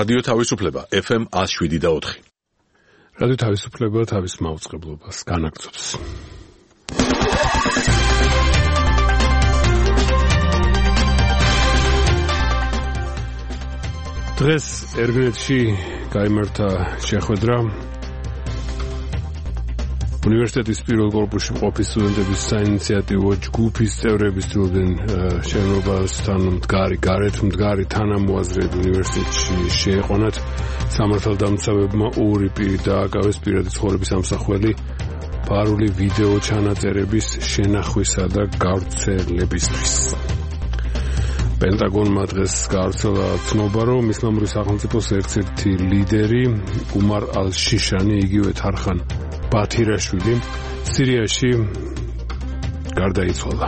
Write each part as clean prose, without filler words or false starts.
რადიო თავისუფლება FM 107.4. რადიო თავისუფლება თავის მაუწყებლობას განაგრძობს. დღეს ერგნეთში გაიმართა შეხვედრა უნივერსიტეტის პირველ კორპუსში მყოფი სტუდენტების საინიციატივო ჯგუფის წევრები ცდილობდნენ შენობასთან გარეთ მდგარი თანამოაზრეები უნივერსიტეტში შეეყვანათ. სამართალდამცავებმა ორი პირი დააკავეს პირადი ცხოვრების ამსახველი ფარული ვიდეო ჩანაწერების შენახვისა და გავრცელებისთვის. პენტაგონმა დღეს გავრცელა ცნობა, რომ ისლამური სახელმწიფოს ერთ-ერთი ლიდერი უმარ ალ-შიშანი, იგივე თარხან ბათირაშვილი სირიაში გარდაიცვალა.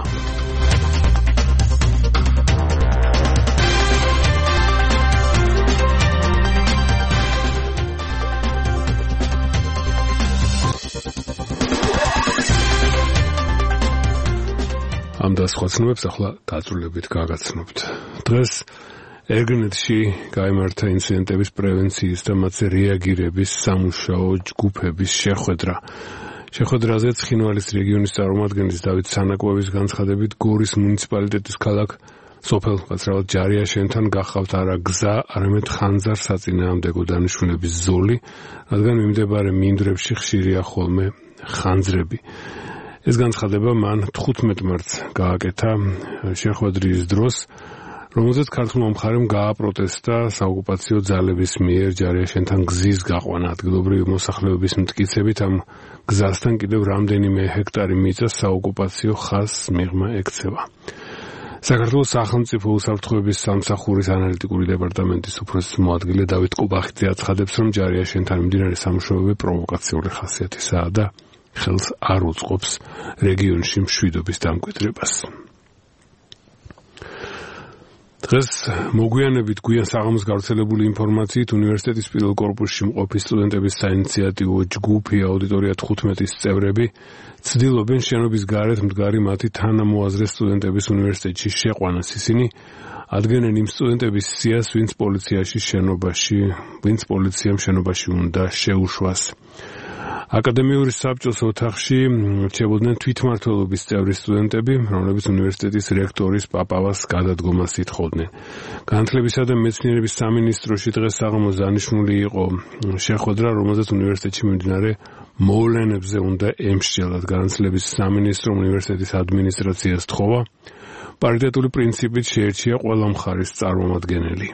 ამ და სხვა ცნობებს ახლა დაწვრილებით გაგაცნობთ. დღეს ერგნეთში გაიმართა ინციდენტების პრევენციის და მათზე რეაგირების სამუშაო ჯგუფების შეხვედრა. შეხვედრაზე ცხინვალის რეგიონის წარმომადგენლის დავით სანაკვების განცხადებით გორის მუნიციპალიტეტის ქალაქ სოფელ კაცრავად ჯარიაშენთან გახავთ არა გზა, არამედ ხანძარ საწინააღმდეგო დანიშნულების ზოლი, რადგან მიმდებარე მინდვრებში ხშირია ხოლმე ხანძრები. ეს განცხადება მან 15 მარტს გააკეთა შეხვედრის დროს, რომელზეც ქართულმა მხარემ გააპროტესტა საოკუპაციო ძალების მიერ ჯარიაშენთან გზის გაყვანა. ადგილობრივი მოსახლეობის მტკიცებით ამ გზასთან კიდევ რამდენიმე ჰექტარი მიწა საოკუპაციო ხაზს მიღმა ექცევა. საქართველოს სახელმწიფო უსაფრთხოების სამსახურის ანალიტიკური დეპარტამენტის უფროსის მოადგილე დავით ყუბახიძე აცხადებს, რომ ჯარიაშენთან მიმდინარე სამუშაოები პროვოკაციული ხასიათისაა და ხელს არ უწყობს რეგიონში მშვიდობის დამკვიდრებას. დღეს მოგვიანებით გვიან საღამოს გავრცელებული ინფორმაციით უნივერსიტეტის პირველ კორპუსში მყოფი სტუდენტების საინიციატივო ჯგუფი აუდიტორია 15-ის წევრები ცდილობენ შენობის გარეთ მდგარი მათი თანამოაზრე სტუდენტების უნივერსიტეტში შეყვანას. ისინი ადგენენ იმ სტუდენტების სიას, ვინც პოლიციამ შენობაში უნდა შეუშვას. აკადემიური საბჭოს ოთახში რჩებოდნენ თვითმმართველობის წევრი სტუდენტები, რომლებიც უნივერსიტეტის რექტორის პაპავას გადადგომას ითხოვდნენ. განათლებისა და მეცნიერების სამინისტროში დღეს საღამოს დანიშნული იყო შეხვედრა, რომელზეც უნივერსიტეტში მიმდინარე მოვლენებზე უნდა ემსჯელოთ. განათლების სამინისტრო უნივერსიტეტის ადმინისტრაციას თხოვა პარიტეტული პრინციპით შეერჩია ყველა მხარის წარმომადგენელი.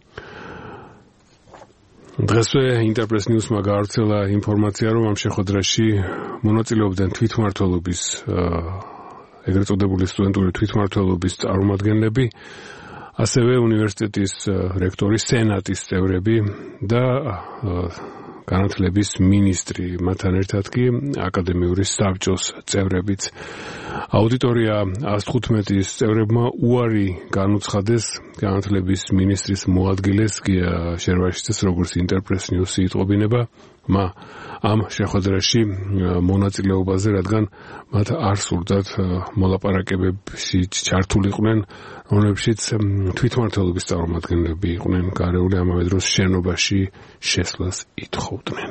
დღესვე ინტერპრეს ნიუსმა გავრცელა ინფორმაცია, რომ ამ შეხვედრაში მონაწილეობდნენ თვითმმართველობის ეგრეთ წოდებული სტუდენტური თვითმმართველობის წარმომადგენლები, ასევე უნივერსიტეტის რექტორის სენატის წევრები და განათლების მინისტრი, მათთან ერთად კი აკადემიური საბჭოს წევრებიც. აუდიტორია 115-ის წევრებმა უარი განუცხადეს განათლების მინისტრის მოადგილეს გია შერვაშიძეს, როგორც ინტერპრეს ნიუსი იტყობინება ამ შეხვედრაში მონაწილეობაზე, რადგან მათ არ სურდათ მოლაპარაკებებში ჩართულიყვნენ, რომლებშიც თვითმმართველობის წარმომადგენლები იყვნენ გარეული, ამავე დროს შენობაში შესვლას ითხოვდნენ.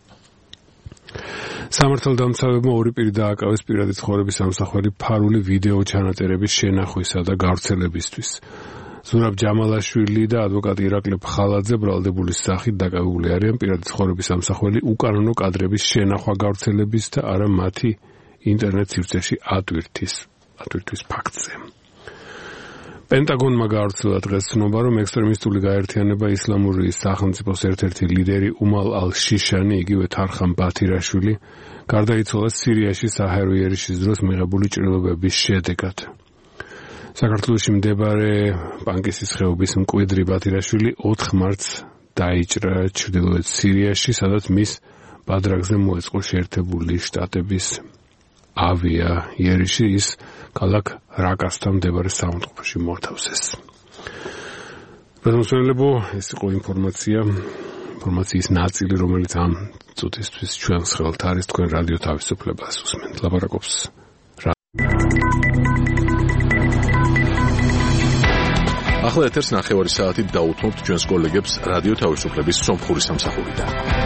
სამართალდამცავებმა ორი პირი დააკავეს პირადი ცხოვრების ამსახველი ფარული ვიდეო ჩანაწერების შენახვისა და გავრცელებისთვის. ზურაბ ჯამალაშვილი და ადვოკატი ირაკლი ფხალაძე ბრალდებულის სახით დაკავებული არიან პირადი ცხოვრების ამსახველი უკანონო კადრების შენახვა გავრცელების და არა მათი ინტერნეტ სივრცეში ატვირთვის ფაქტზე. პენტაგონმა გავრცელა დღეს ცნობა, რომ ექსტრემისტული გაერთიანება ისლამური სახელმწიფოს ერთ-ერთი ლიდერი უმარ ალ-შიშანი, იგივე თარხან ბათირაშვილი გარდაიცვალა სირიაში საჰაერო იერიშის დროს მიღებული ჭრილობების შედეგად. საქართველოში მდებარე პანკისის ხეობის მკვიდრი ბათირაშვილი 4 მარტს დაიჭრა ჩრდილოეთ სირიაში, სადაც მის ბადრაგზე მოეწყო შეერთებული შტატების ავიაიერიში, ის ქალაქ რაკასთან მდებარე საავადმყოფოში მოთავსეს. ბატონო, ეს იყო ინფორმაციის ნაწილი, რომელიც ამ წუთისთვის ჩვენს ხელთ არის. თქვენ რადიო თავისუფლებას უსმენთ. ლაპარაკობს ახლა ეთერს 9 საათით დაუთმობთ ჩვენს კოლეგებს რადიო თავისუფლების სომხური სამსახურიდან.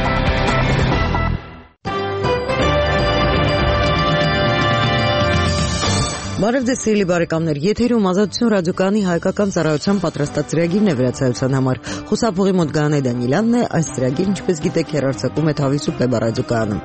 Բարև սիրելի բարեկամներ, եթերում ազատություն ռադիոկայանի հայկական ծառայության պատրաստած ծրագիրն է վերացայության համար։ Խուսափողի մոտ Գայանե Դանիելյանն է, այս ծրագիրը ինչպես գիտեք հեռարձակում է Თავისუფლება ռադիոկայանում։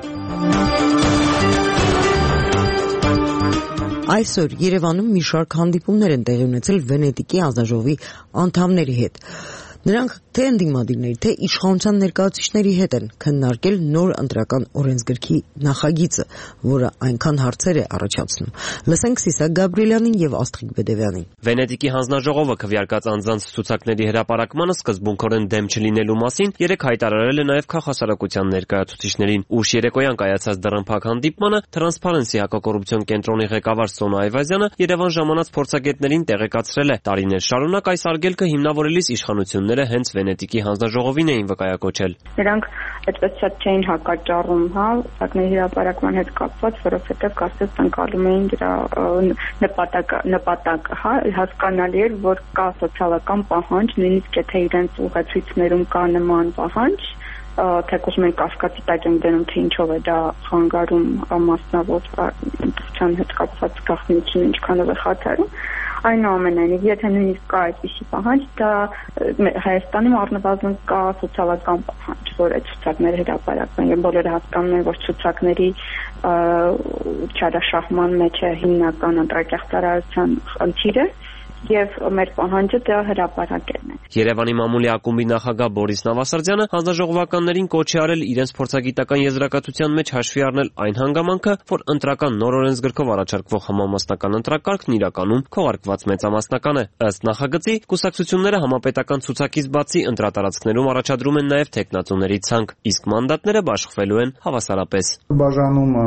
Այսօր Երևանում մի շարք հանդիպումներ են տեղի ունեցել Վենետիկի հանձնաժողովի անդամների հետ։ Նրանք թե ընդդիմադիրների, թե իշխանության ներկայացուցիչների հետ են քննարկել նոր ընտրական օրենսգրքի նախագիծը, որը այնքան հարցեր է առաջացնում։ Լսենք Սիսակ Գաբրիելյանին եւ Աստղիկ Բեդևյանին։ Վենետիկի հանձնաժողովը քվեարկած անձանց ցուցակների հրապարակմանը սկզբունքորեն դեմ չլինելու մասին երեք հայտարարել է նաեւ քաղաքասարակության ներկայացուցիչներին։ Ուշ երեկոյան կայացած դռնփակ հանդիպմանը Transparency հակակոռուպցիոն կենտրոնի ղեկավար Սոնա Այվազյանը Երևան ժամանած փորձագետներին տեղեկացրել է, տարիներ շարունակ այս արգելքը հիմնավորելիս իշխանությունները հենց Վենետիկի հանձնաժողովին էին վկայակոչել։ Նրանք այդպես շատ չէին հակաճառում, ցուցակների հրապարակման հետ կապված, որովհետև կարծես ընկալում էին դրա նպատակը, հասկանալի էր, որ կա սոցիալական պահանջ, նույնիսկ եթե իրենց ուղեցույցներում կա նման պահանջ, թեկուզ մենք կասկածի տակ ենք դնում, թե ինչով է դա խանգարում մասնավոր ընտրության հետ կապված գաղտնիքին ինչքանով է խաթարում։ Այնուամենայնիվ, եթե նույնիսկ կա այդպիսի պահանջ, դա Հայաստանում առնվազն կա սոցիալական պահանջ, որ այդ ցուցակները հրապարակվեն, եւ բոլորը հասկանում են, որ ցուցակների չարաշահման մեջ է հիմնական ընտրակեղծարարության խնդիրը, եւ մեր պահանջը դա հրապարակելն է։ Երևանի մամուլի ակումբի նախագահ Բորիս Նավասարդյանը հանձնաժողովականներին կոչ է արել իրենց փորձագիտական եզրակացության մեջ հաշվի առնել այն հանգամանքը, որ ընտրական նոր օրենսգրքով առաջարկվող համամասնական ընտրակարգն իրականում քողարկված մեծամասնական է։ Ըստ նախագծի, կուսակցությունները համապետական ցուցակից բացի ընտրատարածքներում առաջադրում են նաեւ թեկնածուների ցանկ, իսկ մանդատները բաշխվելու են հավասարապես։ Բաժանումը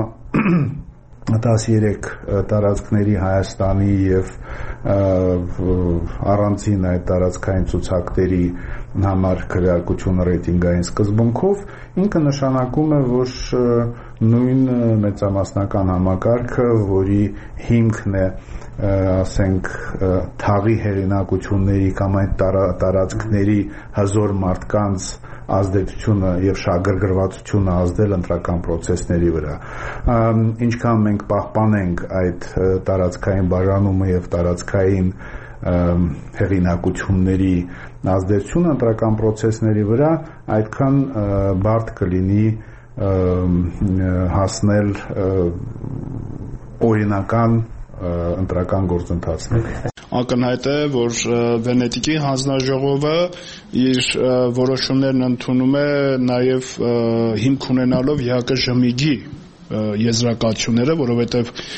13 տարածքների Հայաստանի եւ առանձին այդ տարածքային ցուցակների համար քվեարկությունը ռեյտինգային սկզբունքով ինքը նշանակում է, որ նույն մեծամասնական համակարգը, որի հիմքն է ասենք թաղի հեղինակությունների կամ այդ տարածքների հզոր մարդկանց ազդեցությունը եւ շահագրգռվածությունը ազդել ընտրական process-ների վրա։ Ինչքան մենք պահպանենք այդ տարածքային բաժանումը եւ տարածքային հեղինակությունների ազդեցությունը ընտրական process-ների վրա, այդքան բարդ կլինի հասնել օրինական ընտրական գործընթացների։ Ակնհայտ է, որ Վենետիկի հանձնաժողովը իր որոշումներն ընդունում է նաև հիմք ունենալով ՀԿԺՄԻԳ-ի եզրակացությունները, որովհետև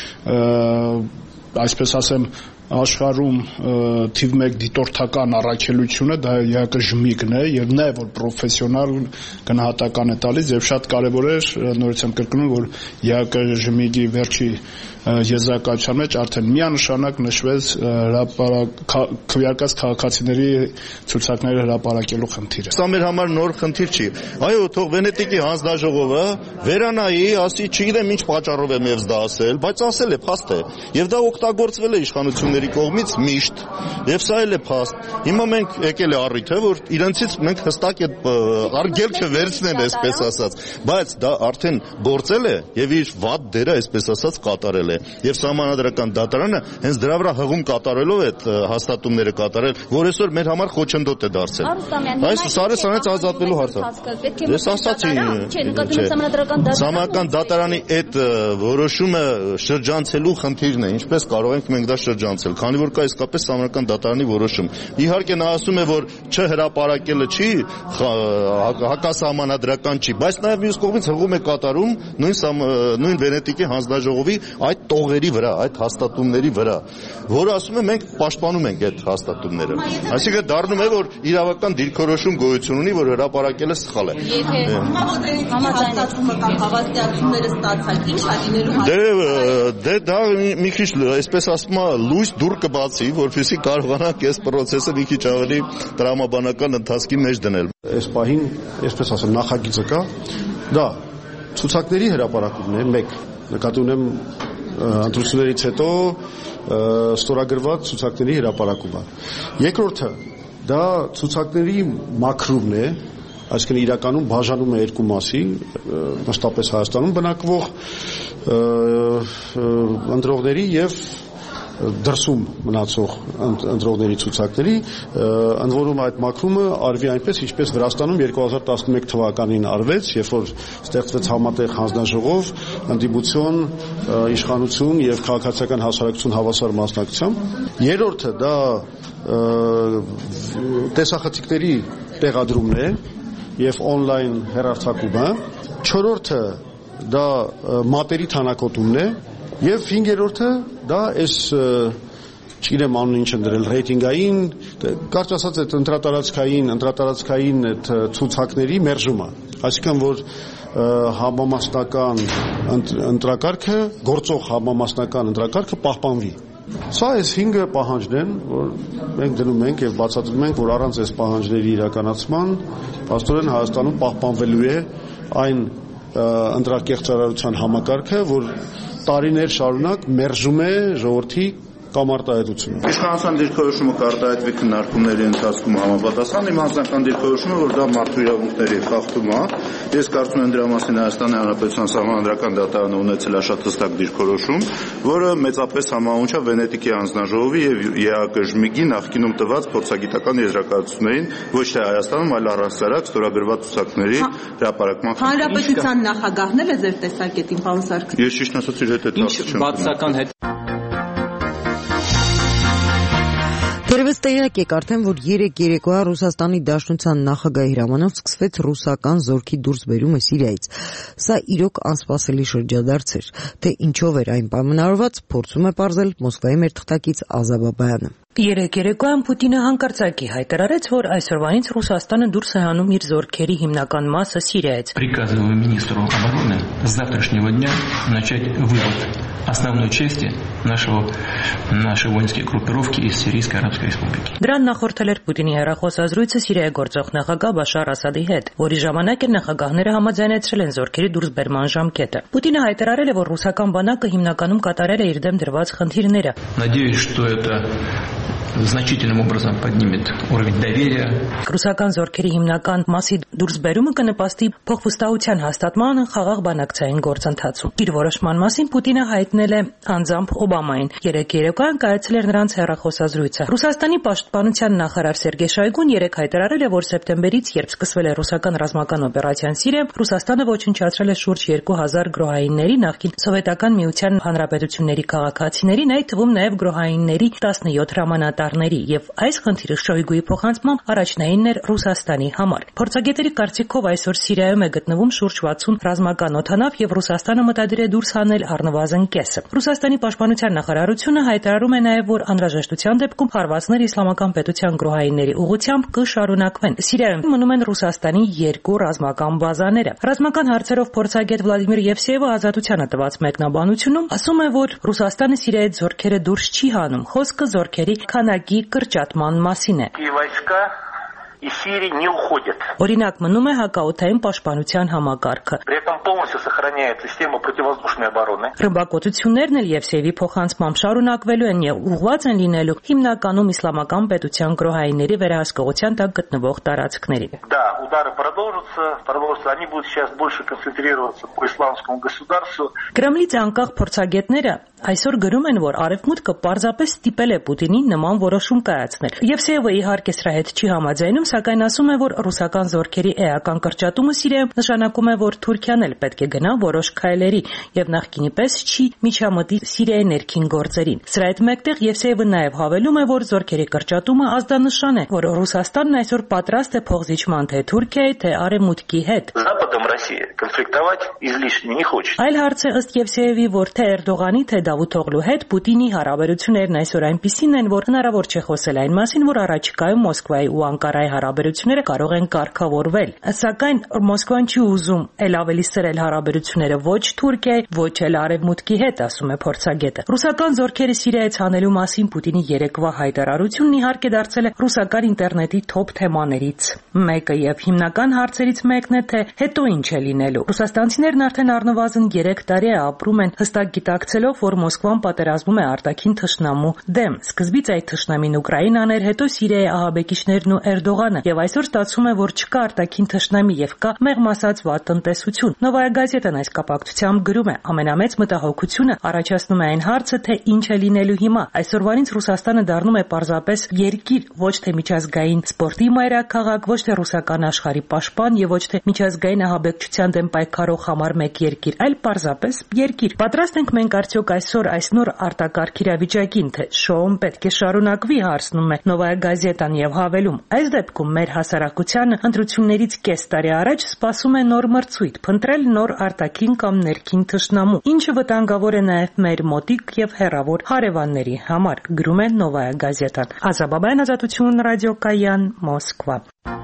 այսպես ասեմ աշխարհում թիվ 1 դիտորդական առաքելությունը դա ՀԿԺՄԻԳ-ն է եւ նա է որ պրոֆեսիոնալ գնահատական է տալիս եւ շատ կարեւոր է նորից եմ կրկնում որ ՀԿԺՄԻԳ-ի վերջի եզրակացության մեջ արդեն միանշանակ նշվեց քվեարկած քաղաքացիների ցուցակները հրապարակելու խնդիրը։ Սա մեր համար նոր խնդիր չի։ Այո, թող Վենետիկի հանձնաժողովը վերանայի, ասի, չգիտեմ ինչ պատճառով եմ ես դա ասել, բայց ասել է, փաստ է։ Եվ դա օգտագործվել է իշխանությունների կողմից միշտ, եւ սա էլ է փաստ։ Հիմա մենք եկել է առիթ է, որ իրենցից մենք հստակ այդ արգելքը վերցնեն, այսպես ասած, բայց դա արդեն գործել է եւ իր վատ դերը, այսպես ասած, կատարել է։ Եվ Սահմանադրական դատարանը հենց դրա վրա հղում կատարելով այդ հաստատումները կատարել, որ այսօր մեր համար խոչընդոտ է դարձել։ Այս Սարեսանից ազատվելու հարցը։ Ես ասացի, Սահմանադրական դատարանի այդ որոշումը շրջանցելու խնդիրն է, ինչպես կարող ենք մենք դա շրջանցել, քանի որ կա իսկապես Սահմանադրական դատարանի որոշում։ Իհարկե նա ասում է, որ չհրապարակելը չի հակասահմանադրական չի, բայց նաև մյուս կողմից հղում է կատարում նույն Վենետիկի հանձնաժողովի այդ տողերի վրա, այդ հաստատումների վրա, որը ասում է մենք պաշտպանում ենք այդ հաստատումները։ Այսինքն դառնում է, որ իրավական դիրքորոշում գոյություն ունի, որ հրապարակելը սխալ է։ Եթե համաձայնությունը կամ հավաստիացումները ստացալ, ինչ է լինելու։ Դե դա մի քիչ, այսպես ասում է, լույս դուր կբացի, որպեսզի կարողանանք այս process-ը մի քիչ ավելի տրամաբանական ընթացքի մեջ դնել։ Այս պահին, այսպես ասեմ, նախագիծը կա, դա ցուցակների հրապարակումն է, մեկ նկատի ունեմ ընտրություններից հետո ստորագրված ցուցակների հրապարակումը։ Երկրորդը դա ցուցակների մաքրումն է, այսինքն իրականում բաժանում է երկու մասի, մշտապես Հայաստանում բնակվող ընտրողների եւ դրսում մնացող ընտրողների ցուցակների, ընդ որում այդ մաքրումը արվի այնպես, ինչպես Վրաստանում 2011 թվականին արվեց, երբ որ ստեղծվեց համատեղ հանձնաժողով, ընդդիմություն, իշխանություն եւ քաղաքացիական հասարակություն հավասար մասնակցությամբ։ Երրորդը դա տեսախցիկների տեղադրումն է եւ on-line հեռարձակումը։ Չորրորդը դա մատերի թանակոտումն է եւ հինգերորդը դա այս չգիտեմ անունը ինչ են դրել ռեյտինգային, կարճ ասած այդ ընտրատարածքային այդ ցուցակների մերժումը, այսինքն որ համամասնական ընտրակարգը, գործող համամասնական ընտրակարգը պահպանվի։ Սա այս 5 պահանջն են, որ մենք դնում ենք եւ բացատրում ենք, որ առանց այս պահանջների իրականացման աստորեն Հայաստանում պահպանվելու է այն ընտրակեղծարարության համակարգը, որ տարիներ շարունակ մերժում է ժողովրդի կամ արտահայտությունը։ Իշխանության դիրքորոշումը կարտահայտվի քննարկումների ընթացքում համապատասխան, իմ անձնական դիրքորոշումը, որ դա մարդու իրավունքների խախտում է։ Ես կարծում եմ դրա մասին Հայաստանի Հանրապետության Սահմանադրական դատարանը ունեցել է շատ հստակ դիրքորոշում, որը մեծապես համահունչ է Վենետիկի հանձնաժողովի եւ ԵԱԿ-ի նախկինում տված փորձագիտական եզրակացություններին, ոչ թե Հայաստանում, այլ առանցարակ ստորագրված ցուցակների հրապարակման։ Հանրապետության նախագահն է ձեր տեսակետին, պարոն Սարգսյան։ Ես ճիշտ ասած իր հետ եմ բացական հետ Դերևս տեղյակ եք արդեն, որ երեկոյան Ռուսաստանի Դաշնության նախագահի հրամանով սկսվեց ռուսական զորքի դուրսբերումը Սիրիայից։ Սա իրոք անսպասելի շրջադարձ էր, թե ինչով էր այն պայմանավորված, փորձում է պարզել Մոսկվայի մեր թղթակից Ազա Բաբայանը։ Երեկոյան Պուտինը հանկարծակի հայտարարեց, որ այսօրվանից Ռուսաստանը դուրս է հանում իր զորքերի հիմնական մասը Սիրիայից։ Приказываю министру обороны с завтрашнего дня начать вывод основной части нашей воинской группировки из Сирийской Арабской Республики. Դրան նախորդել էր Պուտինի հեռախոսազրույցը Սիրիայի գործող նախագահ Բաշար Ասադի հետ, որի ժամանակ էլ նախագահները համաձայնեցրել են зորքերի դուրսբերման ժամկետը։ Պուտինը հայտարարել է, որ ռուսական բանակը հիմնականում կատարել է իր դեմ դրված խնդիրները։ Надеюсь, что это значительным образом поднимет уровень доверия. Ռուսական զորքերի հիմնական մասի դուրսբերումը կնպաստի փոխվստահության հաստատմանը խաղաղ բանակցային գործընթացում։ Իր որոշման մասին Պուտինը հայտնել է անձամբ Օբամային։ Երեկոյան կայացել էր նրանց հեռախոսազրույցը։ Ռուսաստանի պաշտպանության նախարար Սերգեյ Շոյգուն երեկ հայտարարել է, որ սեպտեմբերից, երբ սկսվել է ռուսական ռազմական օպերացիան Սիրիայում, Ռուսաստանը ոչնչացրել է շուրջ 2000 գրոհայինների, նախկին Սովետական Միության հանրապետությունների քաղաքացիներին, այդ թվում նաև գրոհայինների 17 հրամանատարների, եւ այս խնդիրը Շոյգուի փոխանցմամբ առաջնայինն էր Ռուսաստանի համար։ Փորձագետերի կարծիքով այսօր Սիրիայում է գտնվում շուրջ 60 ռազմական օդանավ եւ Ռուսաստանը մտադիր է դուրս հանել առնվազն կեսը։ Ռուսաստանի պաշտպանության նախարարությունը հայտարարում է նաև, որ անհրաժեշտության դեպքում հարվածներ իսլամական պետության գրոհայինների ուղղությամբ կշարունակվեն։ Սիրիայում մնում են Ռուսաստանի 2 ռազմական բազաները։ Ռազմական հարցերով փորձագետ Վլադիմիր Եվսեևը Ազատությանը տված մեկնաբանությունում ասում է, որ Ռուսաստանը Սիրիայից զորքերը դուրս չի հանում, խոսքը զորքերի քանակի կրճատման մասին է։ из Сирии не уходят. Օրինակ մնում է հակաօդային պաշտպանության համակարգը։ При этом полностью сохраняется система противовоздушной обороны. Ռմբակոծություններն էլ Եվսեևի փոխանցմամբ շարունակվելու են եւ ուղղված են լինելու հիմնականում իսլամական պետության գրոհայինների վերահսկողության տակ գտնվող տարածքների։ Да, удары продолжатся, они будут сейчас больше концентрироваться по исламскому государству. Կրեմլից անկախ փորձագետները այսօր գրում են, որ Արևմուտքը պարզապես ստիպել է Պուտինին նման որոշում կայացնել։ Եվսեևը իհարկե սրա հետ չի համաձայնում, սակայն ասում է, որ ռուսական զորքերի էական կրճատումը Սիրիայում նշանակում է, որ Թուրքիան էլ պետք է գնա որոշ քայլերի եւ նախկինի պես չի միջամտի Սիրիայի ներքին գործերին։ Սրա հետ մեկտեղ Եվսեևը նաեւ հավելում է, որ զորքերի կրճատումը ազդանշան է, որ Ռուսաստանն այսօր պատրաստ է փոխզիջման թե Թուրքիայի, թե Արևմուտքի հետ։ Западом Россия конфликтовать излишне не хочет. Այլ հարց է ըստ Եվսեևի, որ թե Էրդողանի, թե Դավութօղլու հետ Պուտինի հարաբերություններն այսօր այնպիսին են, որ հնարավոր չէ խոսել այն մասին, որ առաջիկայում Մոսկվայի ու Անկարայի հարաբերությունները կարող են կարգավորվել։ Սակայն Մոսկվան չի ուզում ել ավելի սրել հարաբերությունները ոչ Թուրքիայի, ոչ էլ Արևմուտքի հետ, ասում է փորձագետը։ Ռուսական զորքերը Սիրիայից հանելու մասին Պուտինի երեկվա հայտարարությունն իհարկե դարձել է ռուսական ինտերնետի թոփ թեմաներից մեկը եւ հիմնական հարցերից մեկն է, թե հետո ինչ է լինելու։ Ռուսաստանցիներն արդեն առնվազն 3 տարի է ապրում են հստակ գիտակցելով, որ Մոսկվան պատերազմում է արտաքին թշնամու դեմ։ Սկզբից այդ թշնամին Ուկրաինան էր, հետո Սիրիայի ահաբեկիչներն ու Էրդողանը, եւ այսօր ստացվում է, որ չկա արտաքին թշնամի եւ կա մեղմ ասած վատ տնտեսություն։ Նովայա գազետան այս կապակցությամբ գրում է. ամենամեծ մտահոգությունը առաջացնում է այն հարցը, թե ինչ է լինելու հիմա։ Այսօրվանից Ռուսաստանը դառնում է պարզապես երկիր, ոչ թե միջազգային սպորտի մայրաքաղաք, ոչ թե ռուսական աշխարհի պաշտպան եւ ոչ թե միջազգային ահաբեկչության դեմ պայքարող համար մեկ երկիր, այլ պարզապես երկիր։ Պատրաստ ենք մենք արդյոք այսօր այս նոր արտակարգ իրավիճակին, թե շոուն պետք է շարունակվի, հարցնում է Նովայա գազետան եւ հավելում. այս դեպքում մեր հասարակությանը ընտրություններից կես տարի առաջ սպասում է նոր մրցույթ, փնտրել նոր արտաքին կամ ներքին թշնամու, ինչը վտանգավոր է նաեւ մեր մոտիկ եւ հեռավոր հարևանների համար, գրում է Նովայա գազետան։ Ազաբաբյան, Ազատություն, ռադիոկայան, Մոսկվա։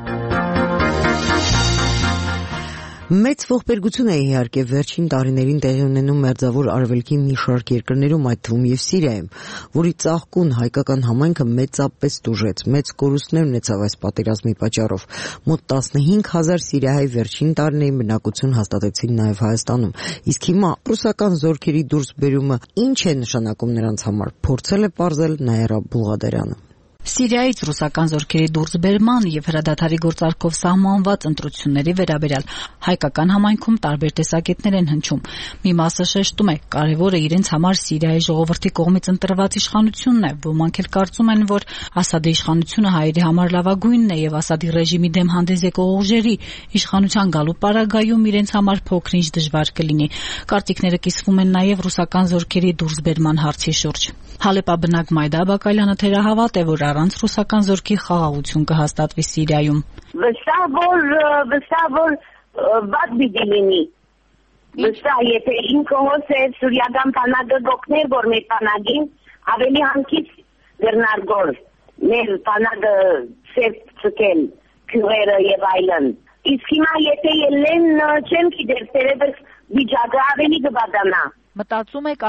Մեծ ողբերգություն է իհարկե վերջին տարիներին տեղի ունենում Մերձավոր Արևելքի մի շարք երկրներում, այդ թվում եւ Սիրիայում, որի ծաղկուն հայկական համայնքը մեծապես տուժեց, մեծ կորուստներ ունեցավ այս պատերազմի պատճառով։ Մոտ 15,000 սիրիահայ վերջին տարիներին բնակություն հաստատեցին նաեւ Հայաստանում։ Իսկ հիմա ռուսական զորքերի դուրսբերումը ինչ է նշանակում նրանց համար, փորձել է պարզել Նաիրա Բուլղադարյանը։ Սիրիայից ռուսական զորքերի դուրսբերման եւ հրադադարի գործարկով սահմանված ընտրությունների վերաբերյալ հայկական համայնքում տարբեր տեսակետներ են հնչում։ Մի մասը շեշտում է, կարևորը իրենց համար Սիրիայի ժողովրդի կողմից ընտրված իշխանությունն է, ոմանք էլ կարծում են, որ Ասադի իշխանությունը հայերի համար լավագույնն է եւ Ասադի ռեժիմի դեմ հանդես եկող ուժերի իշխանության գալու պարագայում իրենց համար փոքր-ինչ դժվար կլինի։ Կարծիքները կիսվում են նաեւ ռուսական զորքերի դուրսբերման հարցի շուրջ։ Հալեպա բնակ Մայդա Բակալյանը թերահավատ է, որ առանց ռուսական զորքի խաղաղություն կհաստատվի Սիրիայում։ Վստահ որ վատ պիտի լինի։ Վստահ, եթե ինքը հոսե սուրիական բանակը գոքներ, որ մեր բանակին ավելի հանգից գրնարգոր, մեր բանակը սերտ ծկել, քյուղերը եւ այլն։ Իսկ հիմա եթե ելեն չեմ գիտեր, տերևս վիճակը ավելի կբադանա։ Մտածում եք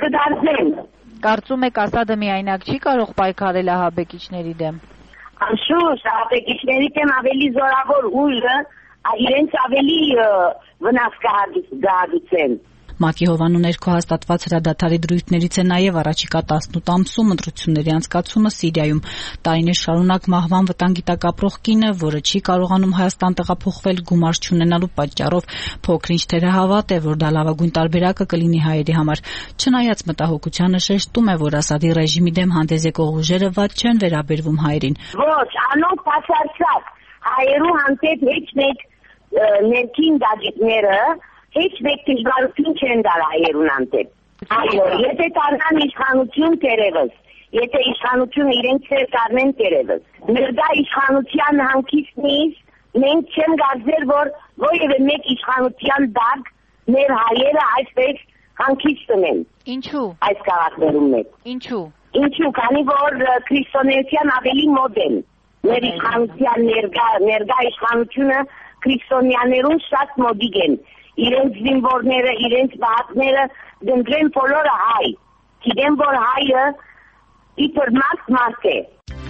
Կարծում եք Ասադը միայնակ չի կարող պայքարել ահաբեկիչների դեմ։ Անշուշտ, ահաբեկիչների դեմ ավելի զորավոր ուժը իրենց ավելի վնաս կհագուցեն։ ՄԱԿ-ի հովանու ներքո հաստատված հրադադարի դրույթներից է նաև առաջիկա 18 ամսում ընտրությունների անցկացումը Սիրիայում։ Տարիներ շարունակ մահվան վտանգի տակ ապրող կինը, որը չի կարողանում Հայաստան տեղափոխվել գումար չունենալու պատճառով, փոքր-ինչ թերահավատ է, որ դա լավագույն տարբերակը կլինի հայերի համար։ Չնայած մտահոգությանը, շեշտում է, որ Ասադի ռեժիմի դեմ հանդես եկող ուժերը վատ չեն վերաբերվում հայերին։ Ոչ, անոնք բացարձակ հայերու հանդեպ ոչ մեկ ներքին դաջիկները Heç մեկ դժվարություն չեն դար հայերուն անտեպ։ Այո, եթե դառնան իշխանություն տերևս, եթե իշխանությունը իրենք ծեր դառնեն տերևս, ներկա իշխանության հանգիստնից մենք չեմ գազեր, որ որևէ մեկ իշխանության դակ մեր հայերը այսպես հանգիստ ունեն։ Ինչու։ Այս քաղաքներում մեկ։ Ինչու։ Ինչու, քանի որ քրիստոնեության ավելի մոտ են։ Մեր իշխանության ներկա իշխանությունը քրիստոնյաներուն շատ մոդիկ են։ Իրենց զինվորները, իրենց բահակները դնդրեն բոլորը հայ։ Գիտեմ, որ հայը իբր մարդ է։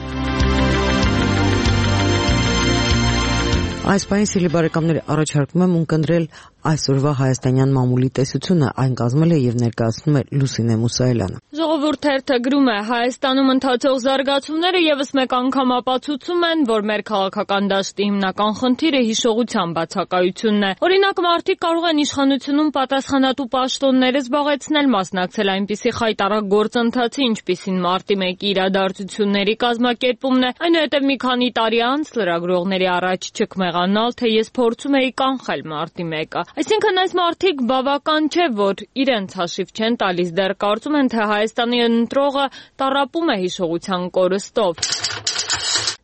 Այս պահին սիրելի բարեկամներ, առաջարկում եմ ունկնդրել այսօրվա հայաստանյան մամուլի տեսությունը, այն կազմել է եւ ներկայացնում է Լուսինե Մուսայելյանը։ Ժողովուրդ թերթը գրում է. Հայաստանում ընթացող զարգացումները եւս մեկ անգամ ապացուցում են, որ մեր քաղաքական դաշտի հիմնական խնդիրը հիշողության բացակայությունն է։ Օրինակ, մարդիկ կարող են իշխանությունում պատասխանատու պաշտոններ զբաղեցնել, մասնակցել այնպիսի խայտառակ գործընթացի, ինչպիսին մարտի 1-ի իրադարձությունների կազմակերպումն է, այնուհետև մի քանի տարի անց լրագրողների առաջ չկմեղանալ, թե ես փորձում էի կանխել մարտի 1-ը։ Այսինքն այս մարդիկ բավական չէ, որ իրենց հաշիվ չեն տալիս, դեռ կարծում են, թե Հայաստանի ընտրողը տառապում է հիշողության կորստով։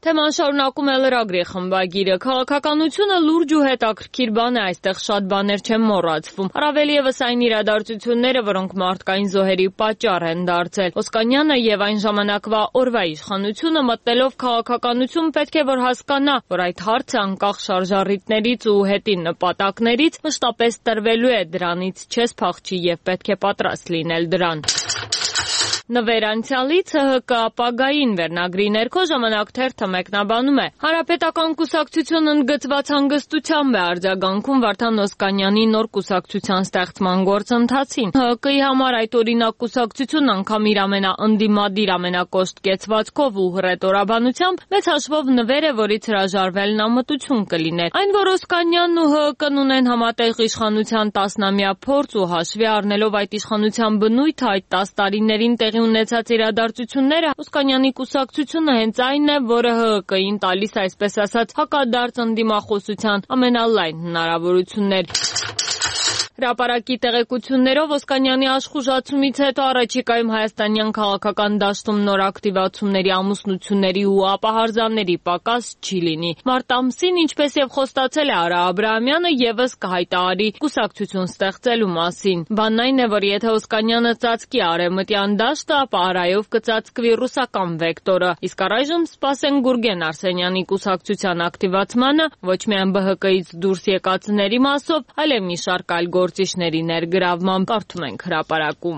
Թեման շարունակում է լրագրի խմբագիրը։ Քաղաքականությունը լուրջ ու հետաքրքիր բան է, այստեղ շատ բաներ չեն մոռացվում։ Առավել ևս այն իրադարձությունները, որոնք մարդկային զոհերի պատճառ են դարձել։ Օսկանյանը եւ այն ժամանակվա օրվա իշխանությունը մտնելով քաղաքականություն պետք է որ հասկանա, որ այդ հարցը անկախ շարժառիթներից ու հետին նպատակներից մշտապես տրվելու է, դրանից չես փախչի եւ պետք է պատրաստ լինել դրան։ Նվեր անցյալից ՀՀԿ ապագային վերնագրի ներքո Ժամանակ թերթը մեկնաբանում է. Հանրապետական կուսակցությունն ընդգծված հանգստությամբ է արձագանքում Վարդան Օսկանյանի նոր կուսակցության ստեղծման գործընթացին։ ՀՀԿ-ի համար այդ օրինակ կուսակցությունն անգամ իր ամենաընդդիմադիր, ամենակոշտ կեցվածքով ու հռետորաբանությամբ մեծ հաշվով նվեր է, որից հրաժարվելն ամտություն կլիներ։ Այն, որ Օսկանյանն ու ՀՀԿ-ն ունեն համատեղ իշխանության 10-ամյա փորձ ու հաշվի առնելով այդ իշխանության բնույթը, այդ 10 տարիներին ունեցած իրադարձությունները, Օսկանյանի կուսակցությունը հենց այն է, որը ՀՀԿ-ին տալիս այսպես ասած հակադարձ ընդդիմախոսության ամենալայն հնարավորություններ։ Հրապարակի տեղեկություններով Օսկանյանի աշխուժացումից հետո առաջիկայում հայաստանյան քաղաքական դաշտում նոր ակտիվացումների, ամուսնությունների ու ապահարզանների պակաս չի լինի։ Մարտ ամսին, ինչպես եւ խոստացել է Արա Աբրահամյանը, եւս կհայտարարի կուսակցություն ստեղծելու մասին։ Բանն այն է, որ եթե Օսկանյանը ծածկի արևմտյան դաշտը, ապա Արայով կծածկվի ռուսական վեկտորը։ Իսկ առայժմ սպասեն Գուրգեն Արսենյանի կուսակցության ակտիվացմանը, ոչ միայն ԲՀԿ-ից դուրս եկածների մասով, այլև մի շարք այլ գործիչների ներգրավման, կարդում ենք հրապարակում։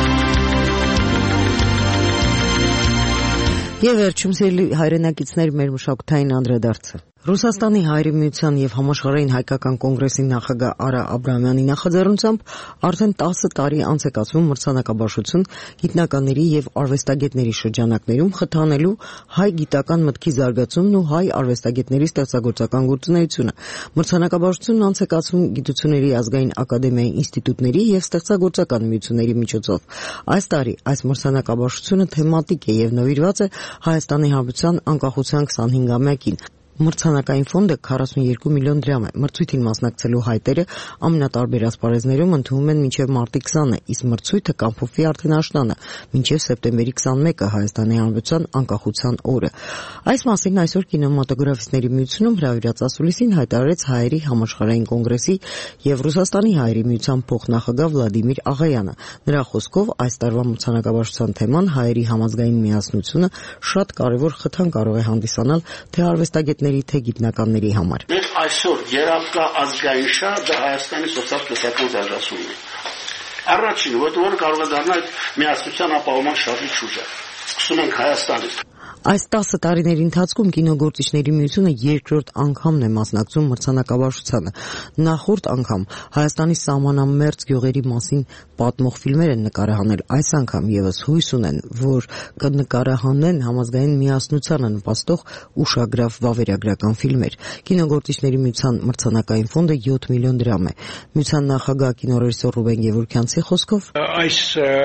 Եվ վերջում սիրելի հայրենակիցներ, մեր մշակութային անդրադարձը։ Ռուսաստանի Հայերի միության եւ Համաշխարհային հայկական կոնգրեսի նախագահ Արա Աբրահամյանի նախաձեռնությամբ արդեն 10 տարի անց է կացվում մրցանակաբաշխություն գիտնականների եւ արվեստագետների շրջանակներում խթանելու հայ գիտական մտքի զարգացումն ու հայ արվեստագետների ստեղծագործական գործունեությունը։ Մրցանակաբաշխությունն անց է կացվում Գիտությունների ազգային ակադեմիայի ինստիտուտների եւ ստեղծագործական միությունների միջոցով։ Այս տարի այս մրցանակաբաշխությունը թեմատիկ է եւ նվիրված է Հայաստանի Հանրապետության անկախության 25-ամյակին։ Մրցանակային ֆոնդը 42 միլիոն դրամ է։ Մրցույթին մասնակցելու հայտերը ամենատարբեր ասպարեզներում ընդունվում են մինչև մարտի 20-ը, իսկ մրցույթը կամփոփվի արդեն աշնանը, մինչև սեպտեմբերի 21-ը Հայաստանի Հանրապետության անկախության օրը։ Այս մասին այսօր կինեմատոգրաֆիստների միությունում հրավիրած ասուլիսին հայտարարեց Հայերի համաշխարհային կոնգրեսի եւ Ռուսաստանի Հայերի միության փոխնախագահ Վլադիմիր Աղայանը։ Նրա խոսքով այս տարվա մրցանակաբաշխության թեման հայերի համազգային միասնությունը շատ կարևոր խթան կարող է հանդիսանալ թե արվեստագետների թե գիտնականների համար։ Մենք այսօր երակա ազգային շահ դա Հայաստանի սոցիալ-տնտեսական զարգացումն է։ Առաջին, որը կարող է դառնալ միասնության ապահովման շարժիչ ուժ։ Սկսում ենք Հայաստանից։ Այս 10 տարիների ընթացքում կինոգործիչների միությունը երկրորդ անգամն է մասնակցում մրցանակաբաշխությանը։ Նախորդ անգամ Հայաստանի սահմանամերձ գյուղերի մասին պատմող ֆիլմեր են նկարահանել, այս անգամ եւս հույս ունեն, որ կնկարահանեն համազգային միասնությանը նպաստող ուշագրավ վավերագրական ֆիլմեր։ Կինոգործիչների միության մրցանակային ֆոնդը 7 միլիոն դրամ է։ Միության նախագահ կինոռեժիսոր Ռուբեն Գևորգյանցի խոսքով այս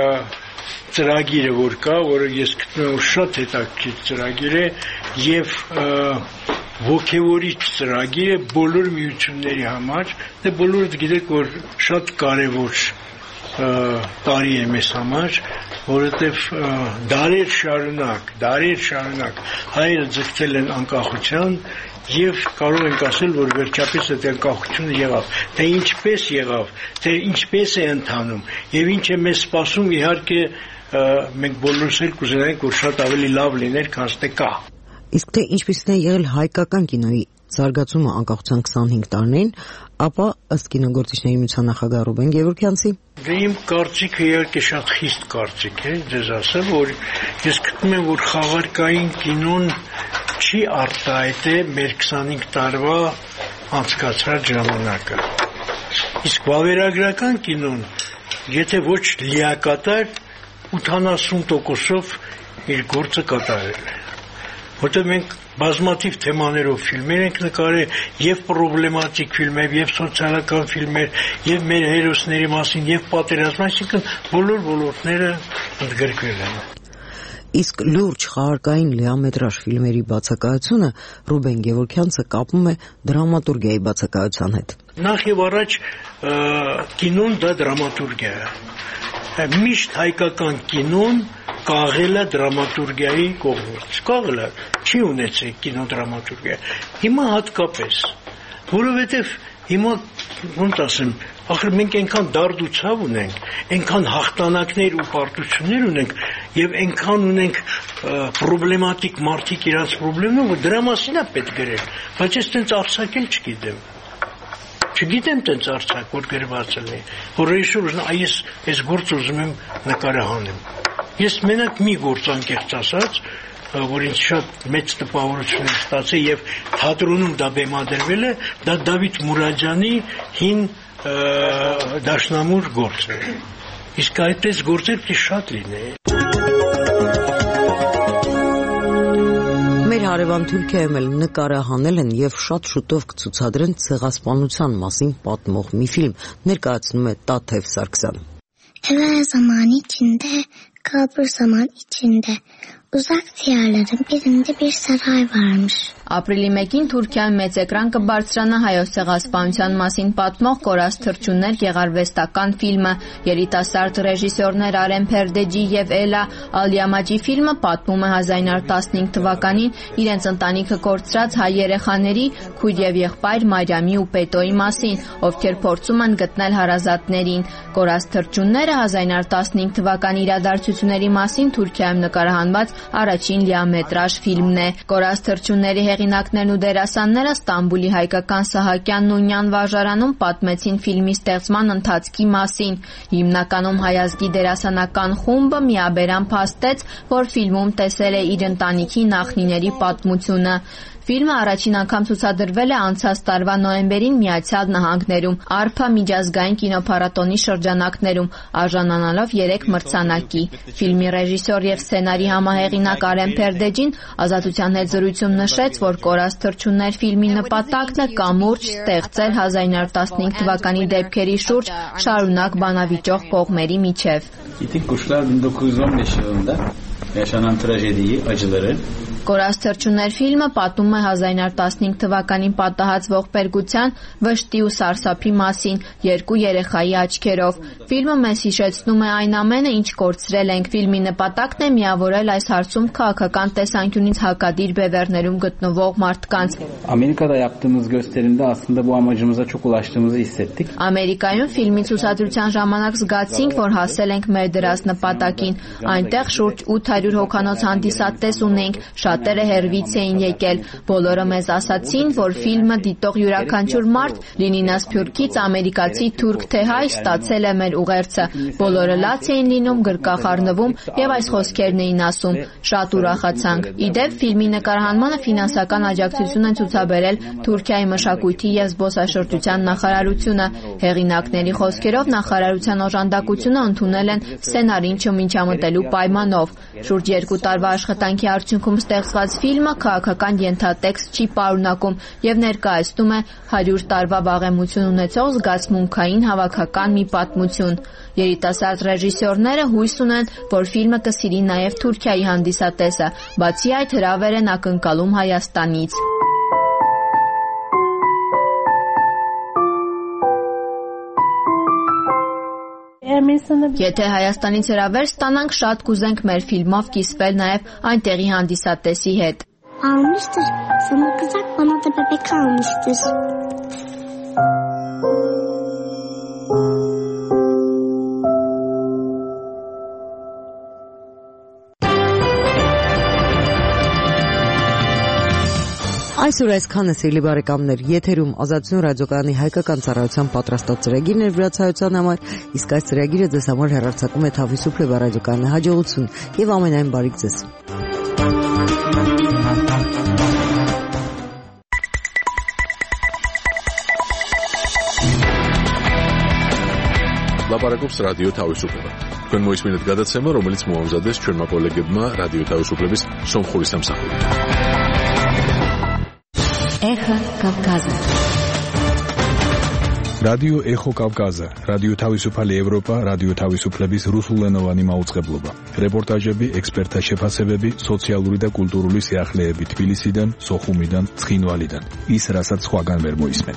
ծրագիրը որ կա, որը ես գտնում եմ շատ հետաքրքիր ծրագիր է եւ ոգևորիչ ծրագիր է բոլոր միությունների համար, դե բոլորը գիտեք, որ շատ կարեւոր տարի է մեզ համար, որովհետեւ դարեր շարունակ հայերը ձգտել են անկախության եւ կարող ենք ասել, որ վերջապես այդ անկախությունը եղավ։ Թե ինչպես եղավ, թե ինչպես է ընթանում եւ ինչ է մեզ սպասում, իհարկե մենք բոլորս էլ կուզենայինք, որ շատ ավելի լավ լիներ, քան թե կա։ Իսկ թե ինչպիսին է եղել հայկական կինոյի զարգացումը անկախության 25 տարիներին, ապա ըստ կինոգործիչների միության նախագահ Ռուբեն Գևորգյանցի իմ կարծիքը իհարկե շատ խիստ կարծիք է, ձեզ ասեմ, որ ես գտնում եմ, որ խաղարկային կինոն չի արտահայտել մեր 25 տարվա անցկացրած ժամանակը։ Իսկ վավերագրական կինոն, եթե ոչ լիակատար, 80%-ով իր գործը կատարել է։ Որտեղ մենք բազմաթիվ թեմաներով ֆիլմեր ենք նկարել, եւ պրոբլեմատիկ ֆիլմեր, եւ սոցիալական ֆիլմեր, եւ մեր հերոսների մասին, եւ պատերազմ, այսինքն բոլոր ոլորտները ընդգրկվել են։ Իսկ լուրջ խաղարկային լիամետրաժ ֆիլմերի բացակայությունը Ռուբեն Գևորգյանցը կապում է դրամատուրգիայի բացակայության հետ։ Նախ եւ առաջ կինոն դա դրամատուրգիա է։ Միշտ հայկական կինոն կաղել է դրամատուրգիայի կողմից։ Կաղել է, չի ունեցել կինոդրամատուրգիա։ Հիմա հատկապես, որովհետև հիմա ոնց ասեմ, ախր մենք այնքան դարդ ու ցավ ունենք, այնքան հաղթանակներ ու պարտություններ ունենք եւ այնքան ունենք պրոբլեմատիկ մարդիկ իրաց պրոբլեմներ, որ դրա մասին է պետք գրել, բայց ես տենց արձակել չգիտեմ։ Չգիտեմ տենց արձակ, որ գրված է, որ այսօր ես այս գործը ուզում եմ նկարահանեմ։ Ես մենակ մի գործ անկեղծ ասած, որ ինձ շատ մեծ տպավորություն է ստացել եւ թատրոնում դա բեմադրվել է, դա Դավիթ Մուրադյանի հին դաշնամուր գործն է։ Իսկ այդպես գործեր պետք է շատ լինեն։ Մեր հարևան Թուրքիայում էլ նկարահանել են եւ շատ şutով կցուցադրեն ցեղասպանության մասին պատմող մի ֆիլm, ներկայացնում է Տաթև Սարգսյանը։ Evvel zaman içinde, kalbur zaman içinde, uzak diyarların birinde bir saray varmış. Ապրիլի 1-ին Թուրքիան մեծ էկրան կբարձրանա հայոց ցեղասպանության մասին պատմող Կորած թռչուններ գեղարվեստական ֆիլմը։ Երիտասարդ ռեժիսորներ Արեն Փերդեջի եւ Էլա Ալիամաջի ֆիլմը պատմում է 1915 թվականին իրենց ընտանիքը կորցրած հայ երեխաների քույր եւ եղբայր Մարիամի ու Պետոյի մասին, ովքեր փորձում են գտնել հարազատներին։ Կորած թռչունները 1915 թվականի իրադարձությունների մասին Թուրքիայում նկարահանված առաջին լիամետրաժ ֆիլմն է։ Կորած թռչունների հեղինակներն ու դերասանները Ստամբուլի հայկական Սահակյանն ու Նյան վարժարանում պատմեցին ֆիլմի ստեղծման ընթացքի մասին։ Հիմնականում հայազգի դերասանական խումբը միաբերան փաստեց, որ ֆիլմում տեսել է իր ընտանիքի նախնիների պատմությունը։ Ֆիլմը առաջին անգամ ցուցադրվել է անցած տարվա նոյեմբերին Միացյալ Նահանգներում ARPA միջազգային կինոփառատոնի շրջանակներում, արժանանալով 3 մրցանակի։ Ֆիլմի ռեժիսոր եւ սցենարի համահեղինակ Արեն Փերդեջին Ազատության հետ զրույցում նշեց, որ Կորած թռչուններ ֆիլմի նպատակն է կամուրջ ստեղծել 1915 թվականի դեպքերի շուրջ շարունակ բանավիճող կողմերի միջև։ Գիտեք, Կուշլար 1915 yılında yaşanan trajediyi, acıları Կորած թռչուններ ֆիլմը պատմում է 1915 թվականին պատահած ողբերգության, վշտի ու սարսափի մասին 2 երեխայի աչքերով։ Ֆիլմը մեզ հիշեցնում է այն ամենը, ինչ կորցրել ենք։ Ֆիլմի նպատակն է միավորել այս հարցում քաղաքական տեսանկյունից հակադիր բևեռներում գտնվող մարդկանց։ Amerika'da yaptığımız gösterimde aslında bu amacımıza çok ulaştığımızı hissettik. Ամերիկայում ֆիլմի ցուցադրության ժամանակ զգացինք, որ հասել ենք մեր դրած նպատակին։ Այնտեղ շուրջ 800 հոգանոց հանդիսատես ունենք, շատերը հերվից էին եկել։ Բոլորը մեզ ասացին, որ ֆիլմը դիտող յուրաքանչյուր մարդ, լինի նա սփյուռքից, ամերիկացի, թուրք թե հայ, ստացել է մեր ուղերձը։ Բոլորը լաց էին լինում, գրկախ առնվում եւ այս խոսքերն էին ասում։ Շատ ուրախացանք։ Իդեպ ֆիլմի նկարահանմանը ֆինանսական աջակցություն են ցուցաբերել Թուրքիայի մշակույթի եւ զբոսաշրջության նախարարությունը։ Հեղինակների խոսքերով նախարարության օժանդակությունը ընդունել են սցենարին չմիջամտելու պայմանով։ Շուրջ 2 տարվա աշխատանքի արդյունքում ստեղծված ֆիլմը քաղաքական ենթատեքստ չի պարունակում եւ ներկայացնում է 100 տարվա վաղեմություն ունեցող զգացմունքային հավաքական մի պատմություն։ Երիտասարդ ռեժիսորները հույս ունեն, որ ֆիլմը կսիրի նաեւ Թուրքիայի հանդիսատեսը, բացի այդ հրավեր են ակնկալում Հայաստանից։ Եթե Հայաստանից հրավեր ստանանք, շատ կուզենք մեր ֆիլմով կիսվել նաև այնտեղի հանդիսատեսի հետ։ Almıştır. Sana kızak, bana da bebek almıştır. Այսօր այսքանը սիրելի բարեկամներ, եթերում Ազատություն ռադիոկայանի հայկական ծառայության պատրաստած ծրագիրն էր վրացայության համար, իսկ այս ծրագիրը ձեզ համար հեռարձակում է Թավի Սուփլե ռադիոկայանի հաջողություն եւ ամենայն բարիք ձեզ։ Լապարակობს ռադիո Թավիսուփլը։ Თქვენ მოისმინეთ გადაცემა, რომელიც მოამზადეს ჩვენმა კოლეგებმა რადიო თავისუფლების სომხური სამსახური. Эхо Кавказа. რადიო ეხო კავკაზა, რადიო თავისუფალი ევროპა, რადიო თავისუფლების რუსულენოვანი მაუწყებლობა. რეპორტაჟები, ექსპერტთა შეფასებები, სოციალური და კულტურული სიახლეები თბილისიდან, სოხუმიდან, ცხინვალიდან. ის, რასაც სხვაგან ვერ მოისმენთ.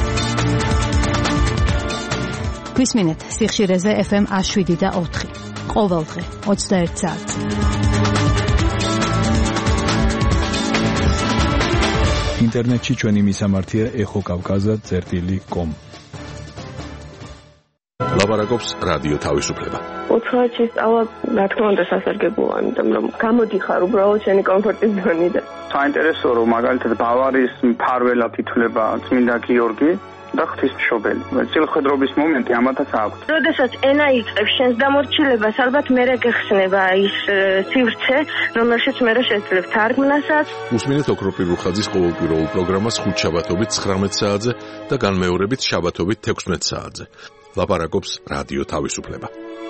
გვისმინეთ სიხშირეზე FM 107 და 4. ყოველდღე 21 საათზე. ინტერნეტში ჩვენი მისამართია ეხოკავკაზა.com. ლაპარაკობს რადიო თავისუფლება. უცხოეთში სწავლა, რა თქმა უნდა, სასარგებლოა, იმიტომ რომ გამოდიხარ უბრალოდ შენი კომფორტის ზონიდან. საინტერესო რომ მაგალითად ბავარიის მფარველად ითვლება წმინდა გიორგი და ღვთისმშობელი. წილხვედრობის მომენტი ამათაც აქვს. როდესაც ენა იწყებს შენს დამორჩილებას, ალბათ მერე გეხსნება ის სივრცე, რომელშიც მერე შეძლებ თარგმნასაც. უსმინეთ ოქროპირ რუხაძის ყოველკვირეულ პროგრამას ხუთშაბათობით 19 საათზე და განმეორებით შაბათობით 16 საათზე. ლაპარაკობს რადიო თავისუფლება.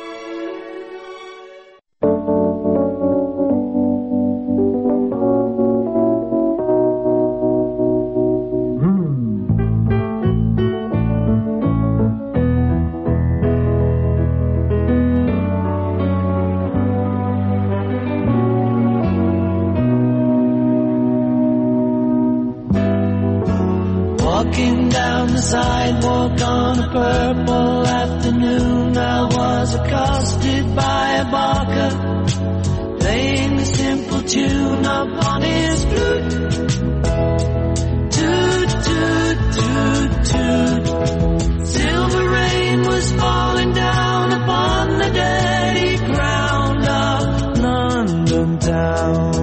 Walking down the sidewalk on a purple afternoon, I was accosted by a barker playing a simple tune upon his flute. Toot, toot, toot, toot. Silver rain was falling down upon the dirty ground of London town.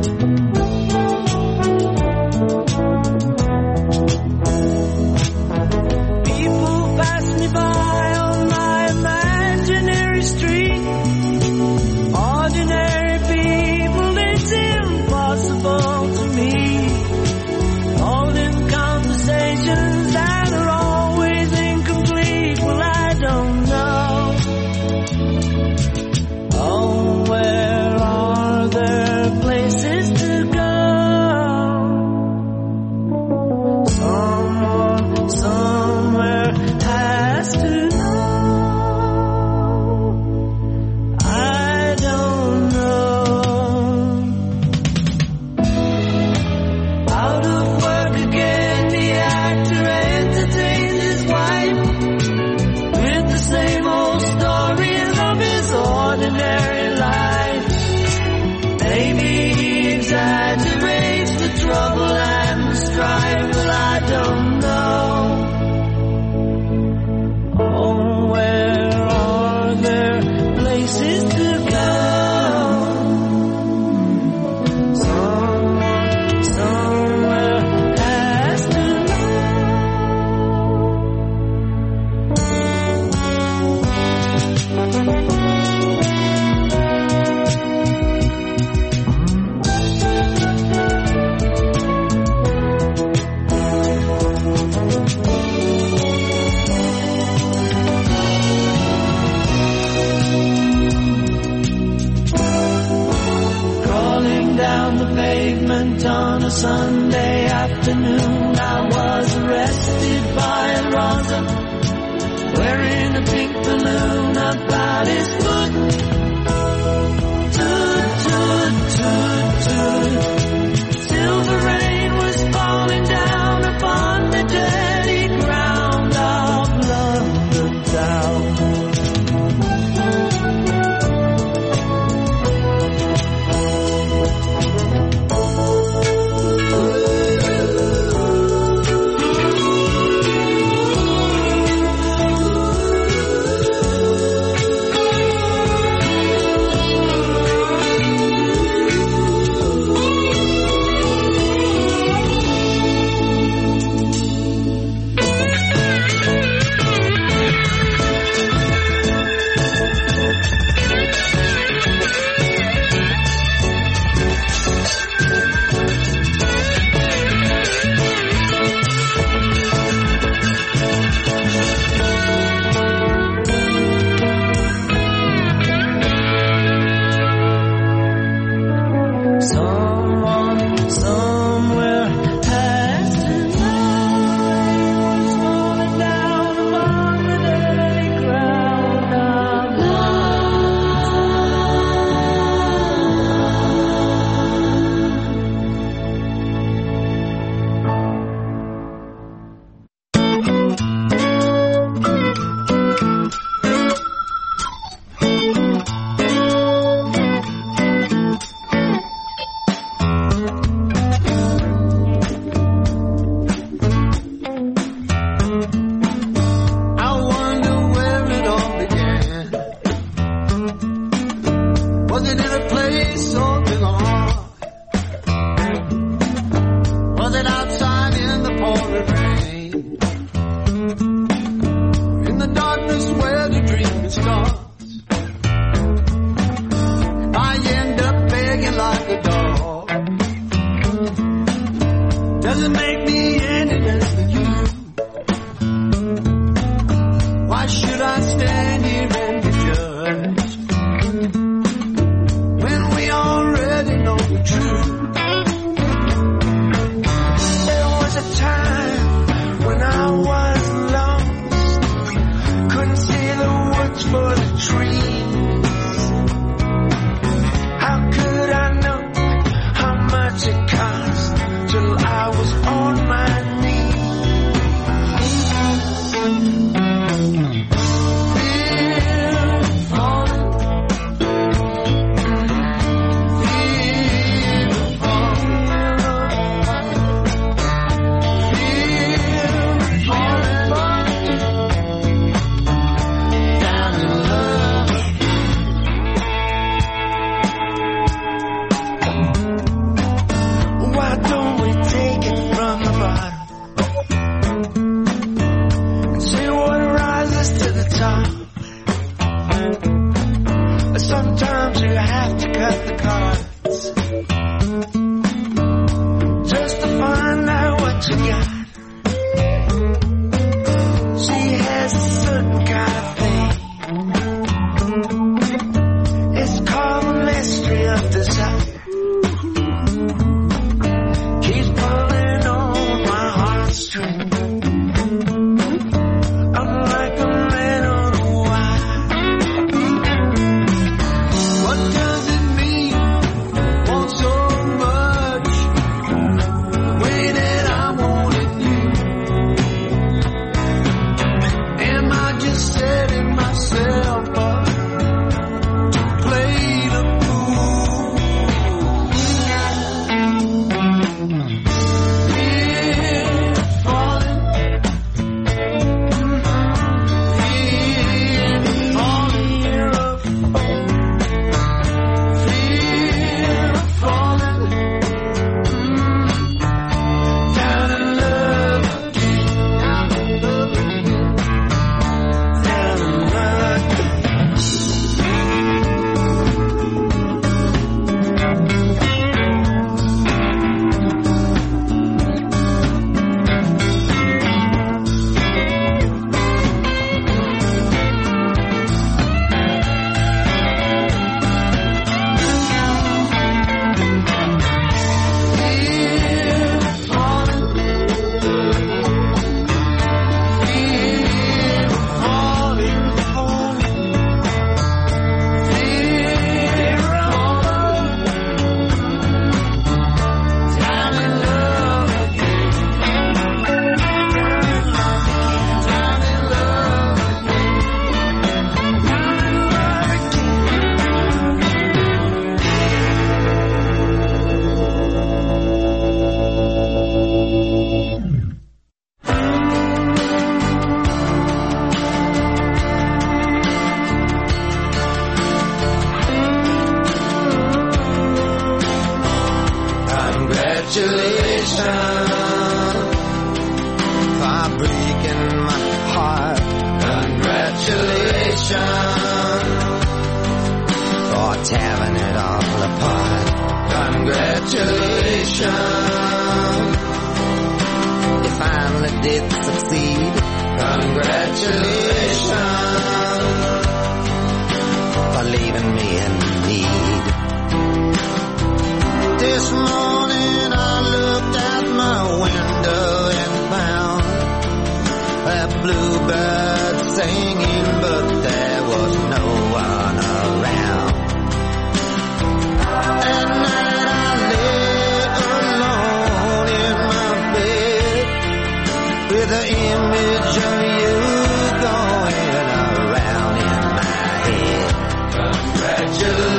Sunday afternoon, I was arrested by a Rosa wearing a pink balloon about his foot. Toot, toot, toot, toot. Silver rain was falling down upon the dirty ground of London town. Was it in a place or in the heart? Was it outside in the pouring rain? In the darkness where the dream starts, I end up begging like a dog. Doesn't make me any less than you. Why should I stand here and be judged when we already know the truth? There was a time when I was lost, couldn't see the woods for the trees. How could I know how much it cost till I was on my knees? Sometimes you have to cut the cards just to find out what you got. She has a certain kind of thing. It's called the mystery of desire. Keeps pulling on my heartstrings. I'm like a man on a wire. What does it mean? Want so much, waiting I wanted you. Am I just setting myself up to play the fool? Here, falling. Here, falling. Here, falling down in love again, down in love again, down in love congratulations for breaking my heart. Congratulations for tearing it all apart. Congratulations, you finally did succeed. Congratulations for leaving me in need. This morning I looked out my window and found that bluebird singing, but there was no one around. At night I lay alone in my bed with the image of you going around in my head. Congratulations.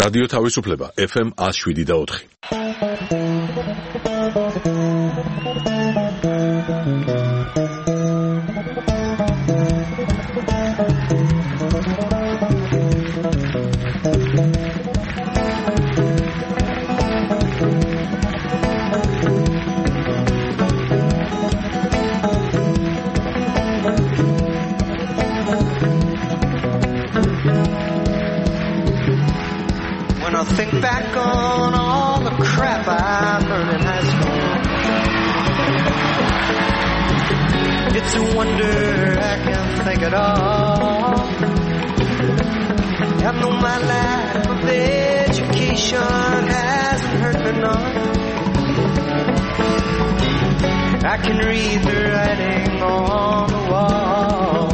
რადიო თავისუფლება FM 107.4. Think back on all the crap I learned in high school. It's a wonder I can think it all. I know my life of education hasn't hurt me none. I can read the writing on the wall.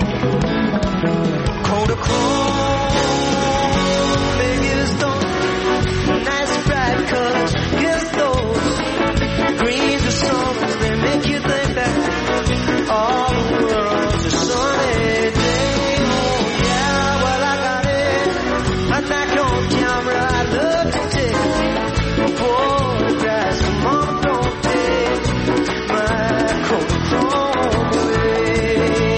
Kodachrome. Cause yes, those greens are songs, they make you think that all the world's a sunny day. Oh yeah, well I got it. I knock on camera, I love to take photographs. Mama, don't take my Kodachrome away.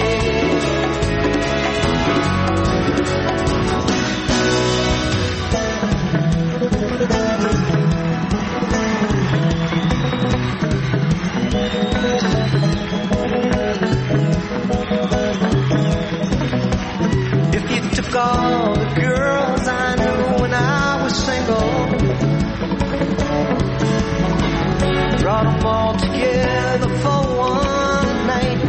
All the girls I knew when I was single, brought them all together for one night.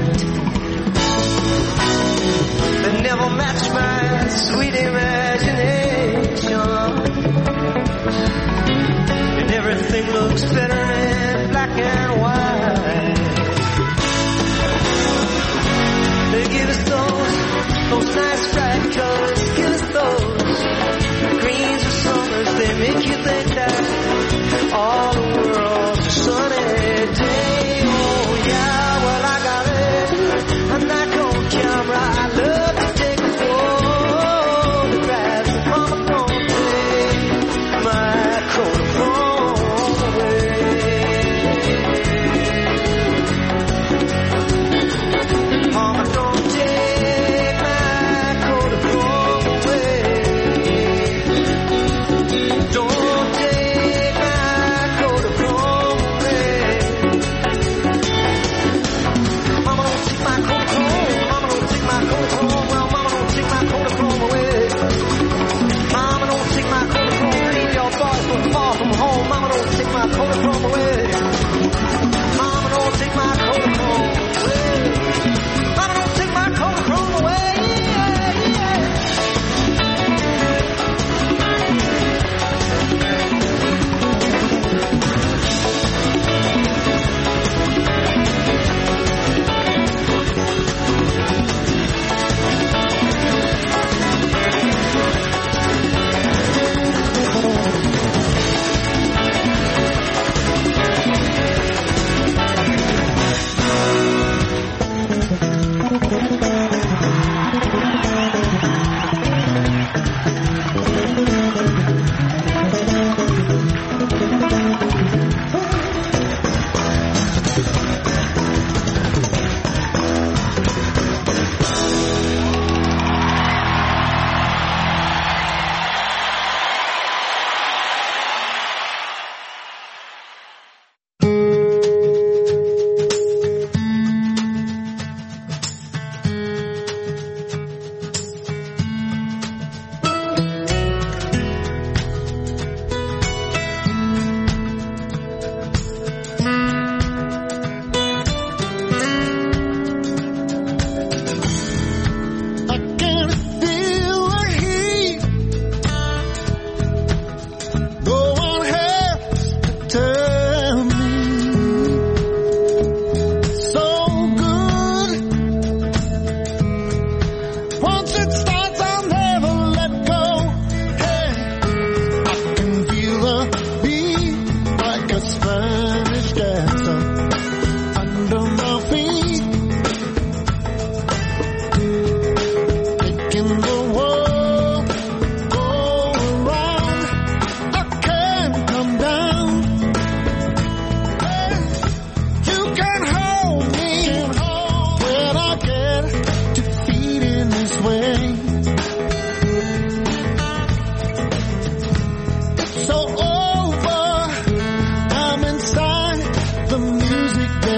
They never matched my sweet imagination, and everything looks better in black and white. They give us those nice bright colors, give us those greens or summers. They make you think that all the world's a sunny day. Oh yeah, well I got it. I'm not on camera. I love to take photographs. Mama, don't take my Kodachrome away.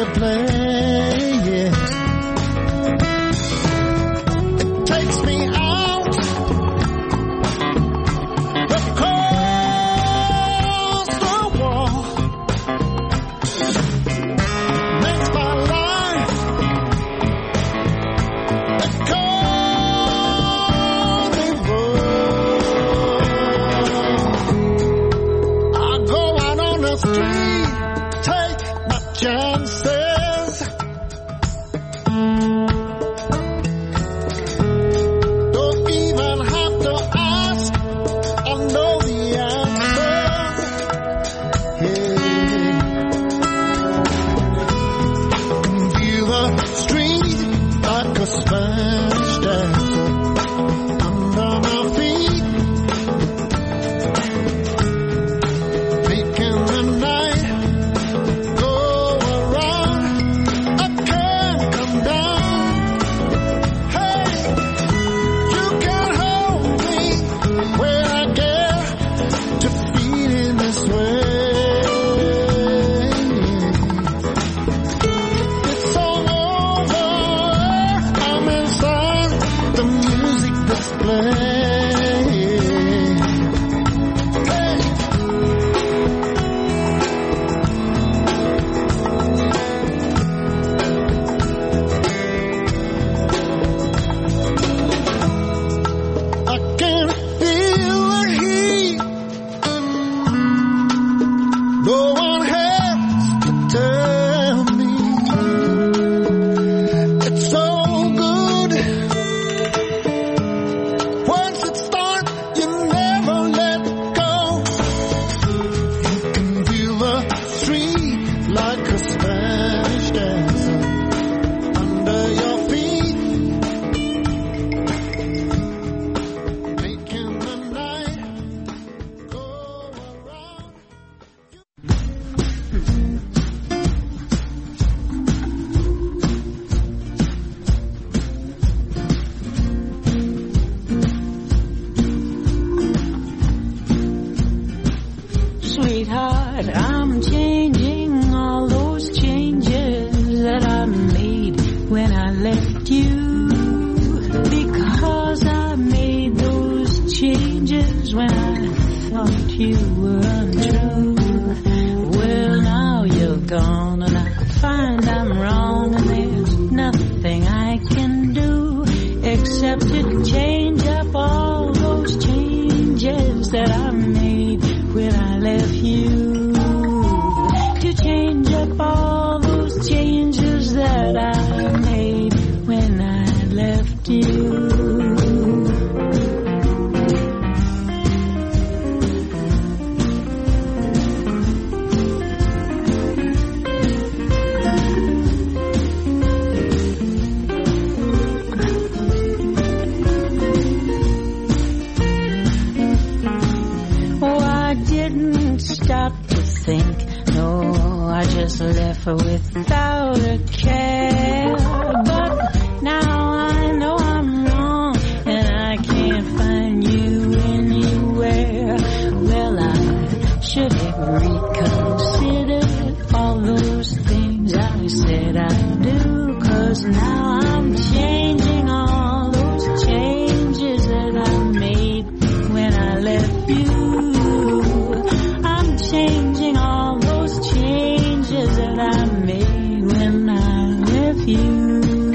they play. Yeah. It takes me out across the wall, makes my life a carnival. I go out on the street, take my chances. Don't even have to ask, I know the answers. Yeah. Feel the street like a Spanish dancer under my feet, making the night go around. I can't come down. Hey, you can hold me when I get to feeling this way. It's all over. I'm inside the music that's playing. Hey. I can feel the heat. No one has to tell me. It's so good. Once it starts, you never let go. You can feel the street like a Spanish dancer under your feet, making the night go around. Sweetheart, I'm changing all those changes that I made when I left you, because I made those changes when I thought you were untrue. Well, now you're gone and I find I'm wrong, and there's nothing I can do except to change up all those changes that I made when I left you, to change up all those changes that I made when I left you. Oh, I didn't stop to think, no, I just left without a care. But now I know I'm wrong, and I can't find you anywhere. Well, I should have reconsidered all those things I said I'd do, 'cause now I'm changing all those changes that I made when I left you. I'm changing all those changes that I made when I left you.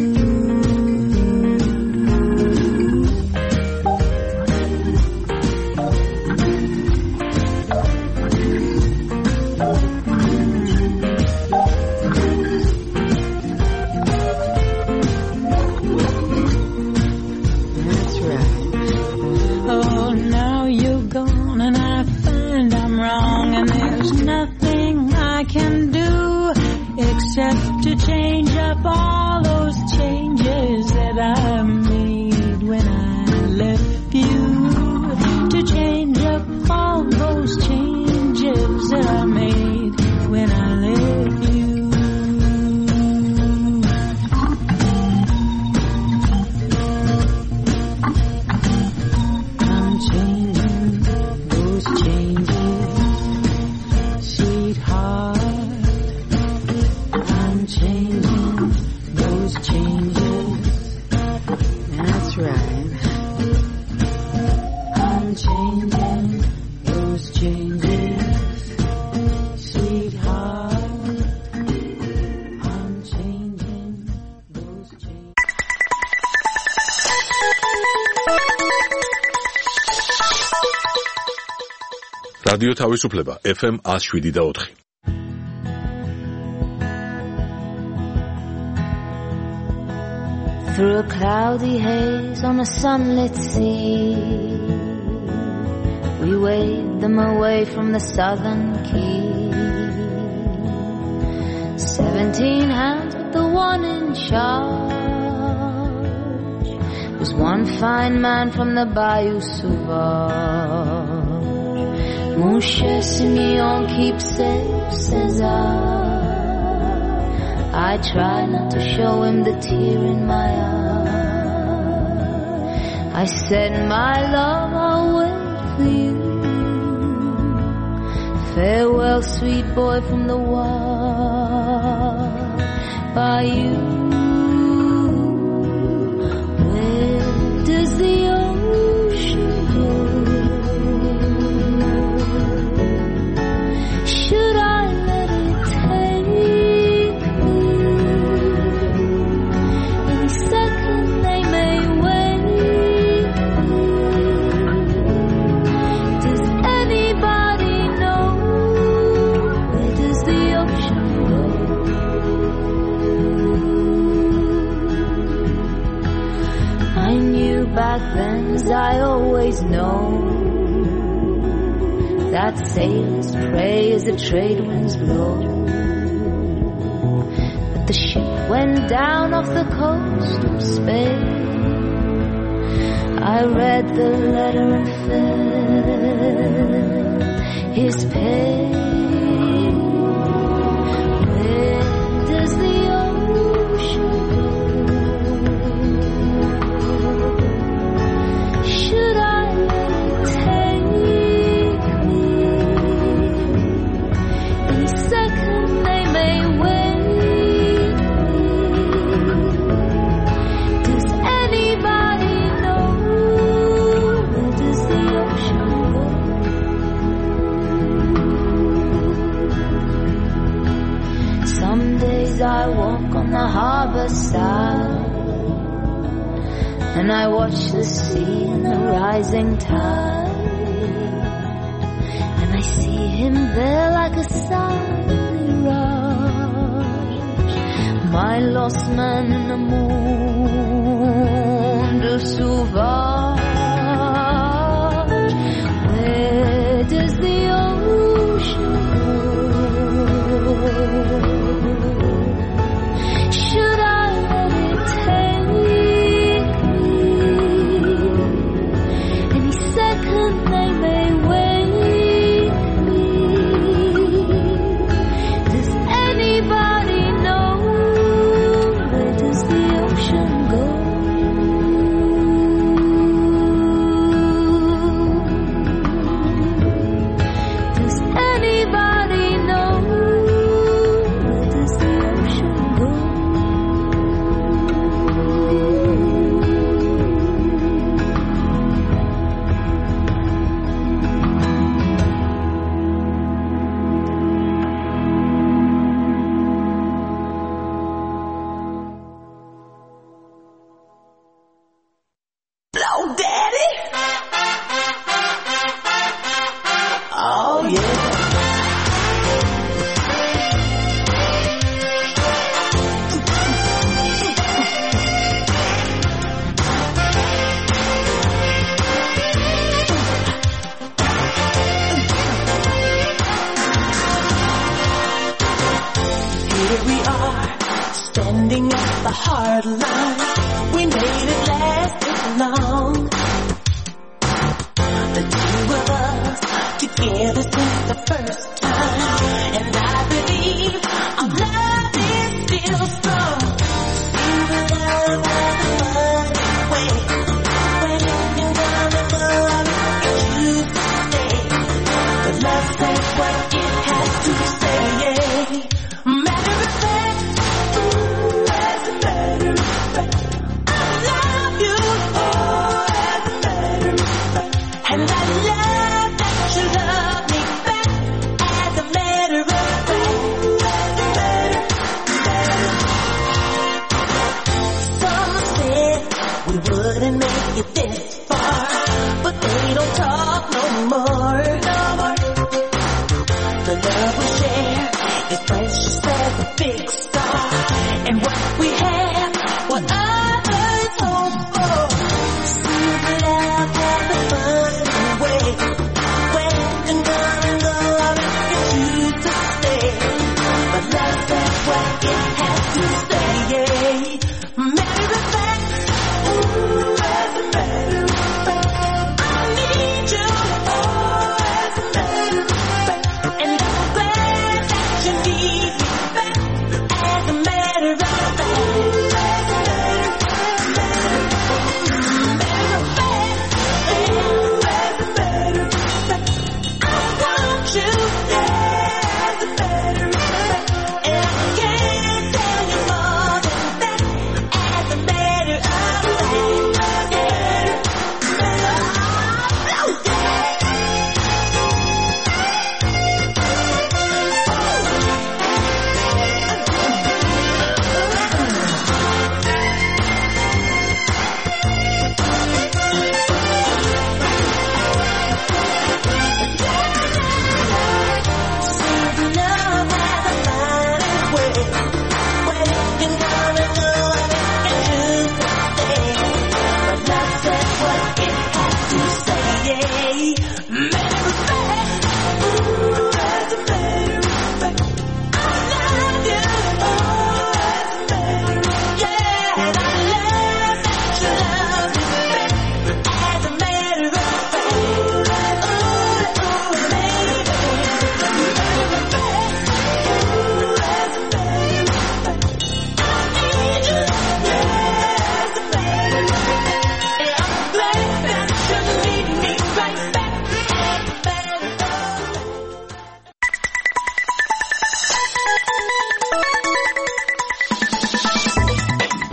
That's right. Oh, now you're gone and I find I'm wrong, and there's nothing I can do except to change up all those changes that I made when I left you, to change up all those changes that I made when I left you. I'm changing those changes, sweetheart. I'm changing those changes. That's right. I'm changing those changes, sweetheart. I'm changing those changes. რადიო თავისუფლება FM 107.4. Through a cloudy haze on a sunlit sea, we waved them away from the southern key. 17 hands with the one in charge was one fine man from the Bayou Sauvage. Mon cher Simeon, keep safe, says I try not to show him the tear in my eye. I said, my love, I'll wait for you. Farewell, sweet boy from the wild bayou. Where does the ocean go? Should I let it take me? Any second they may wake me. Does anybody know? Where does the ocean go? I knew back then, as I always know, that sailors pray as the trade winds blow. But the ship went down off the coast of Spain. I read the letter and felt his pain. Where does the ocean go? Should I let it take me? Any second they may wake me. Does anybody know? Where does the ocean go? Some days I walk on the harbor side, and I watch the sea and the rising tide, and I see him there like a silent mirage, my lost man in the monde sauvage. Where does the ocean go? Should I let it take me? Any second they may wake me. Does anybody know? Where does the ocean go? Does anybody know? Where does the ocean go? Blow daddy. Oh yeah. Here we are, standing at the hard line. We made it last this long. The two of us together since the first time, and I believe our love is still strong. Even though the money way, when you're down the road, it's you to stay. But love says what it has to say. Matter of fact,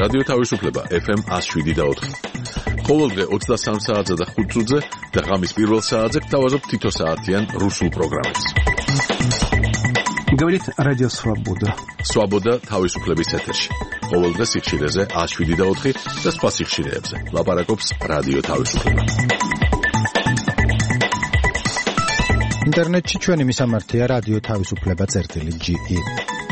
რადიო თავისუფლება FM 107.4. ყოველდღე 23 საათზე და 5 წუთზე და ღამის პირველ საათზე გთავაზობთ თითო საათიან რუსულ პროგრამებს. Говорит Радио Свобода. Свобода თავისუფლების ეთერში. ყოველდღე სიხშირეზე 107.4 და სხვა სიხშირეებზე. ლაპარაკობს რადიო თავისუფლება. ინტერნეტში ჩვენი მისამართია რადიო თავისუფლება.ge.